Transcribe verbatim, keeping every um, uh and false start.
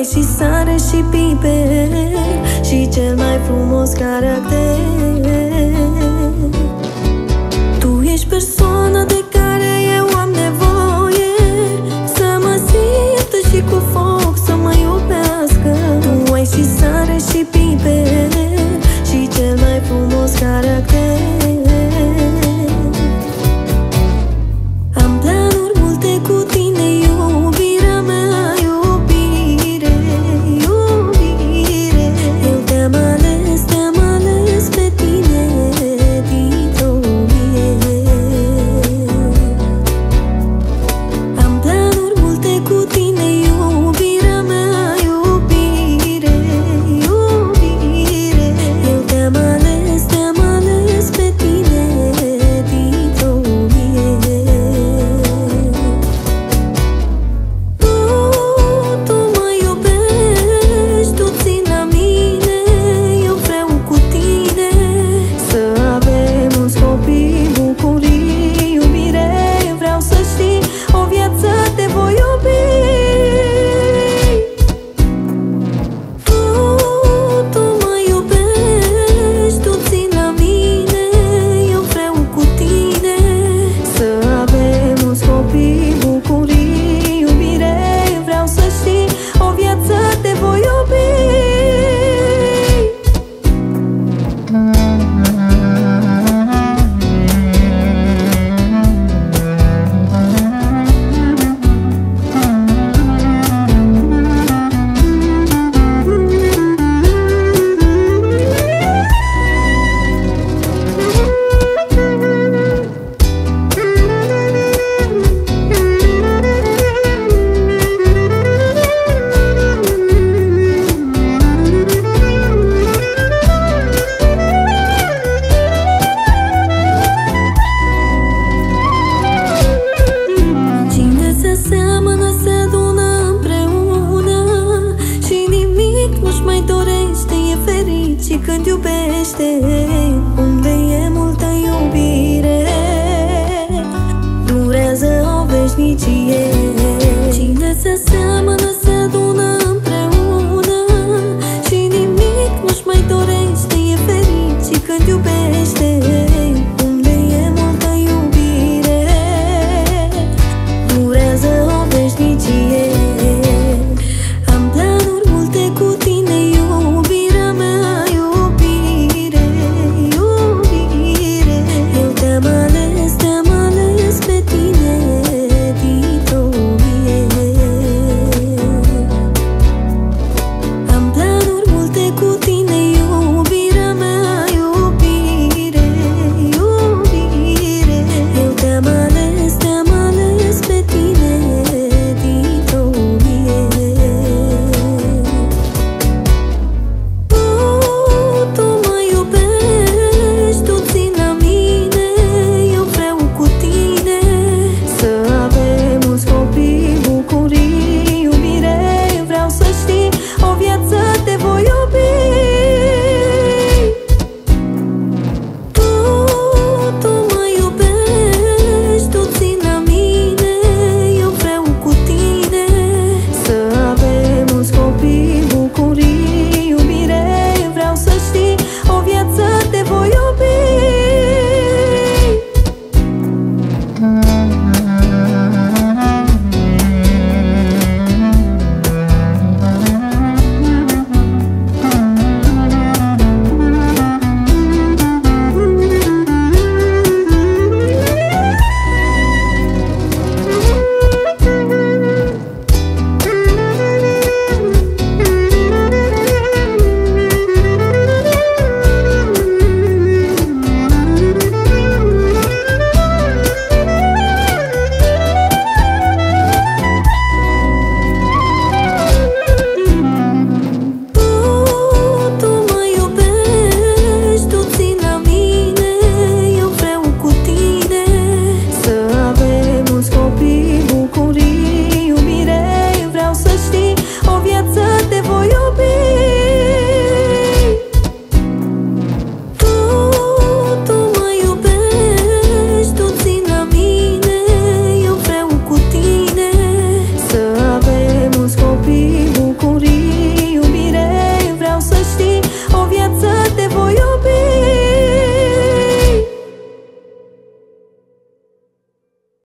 ai și sare și piper și cel mai frumos caracter. Tu ești persoana de care eu am nevoie, să mă simtă și cu foc să mă iubească. Tu ai și sare și piper și cel mai frumos caracter. Am planuri multe cu tine, iubirea mea, iubire, iubire. Eu te-am ales, te-am ales pe tine, Titoie. Am planuri multe cu tine, iubirea mea, iubire, iubire. Eu te-am ales, te-am ales pe tine, Titoie. Tu, tu mă iubești, tu ții la mine, eu vreau cu tine să avem mulți copii, bucurii, iubire. Vreau să știi, o viață te voi iubi. Tu, tu mă iubești, tu ții la mine, eu vreau cu tine să avem mulți copii, bucurii, iubire. Vreau să știi, o viață te voi iubi. Cine se seamănă se adună împreună și nimic nu-și mai dorește, e fericit când iubește. Unde e multă iubire, durează o veșnicie.